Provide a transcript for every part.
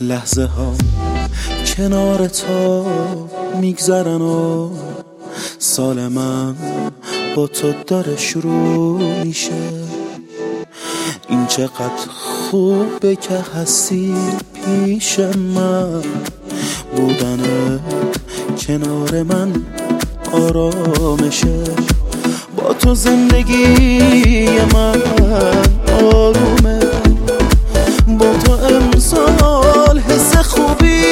لحظه ها کنار تو میگذرن و سال من با تو داره شروع میشه. این چقدر خوبه که هستی پیش من، بودنت کنار من آرامشه. با تو زندگی من آرومه، با تو امسال حس خوبی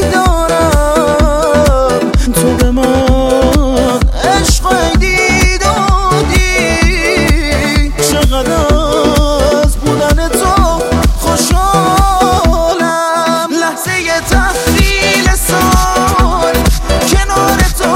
دارم. تو به من عشق ایدی دادی، چقدر از بودن تو خوشحالم. لحظه تحویل سال کنار تو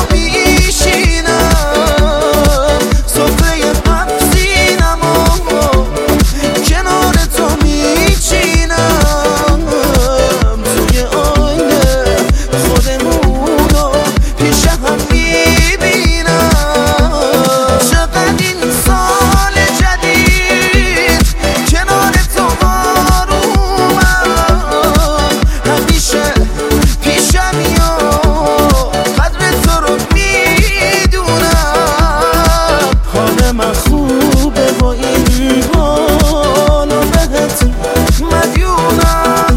میشینم، صفحه قبضینم و کنار تو میچینم. توی آینه خودمونو پیش هم میبینم. چقدر این سال جدید کنار تو آرومم، همیشه پیشمی و قدر تو رو میدونم. حال من خوبه با این حال و بهت مدیونم.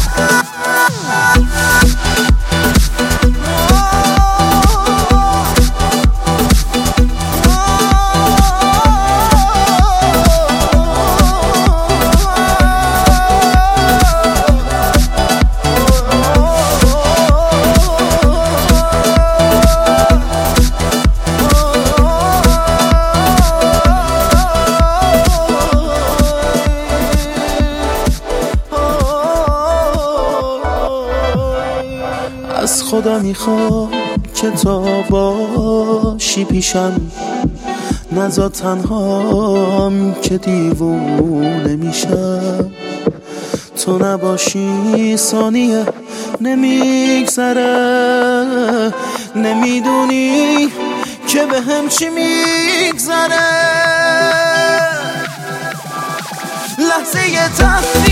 از خدا میخوام که تا باشی پیشم، نذار تنهام که دیوونه میشم. تو نباشی ثانیه نمیگذره، نمیدونی که به هم چی میگذره. لحظه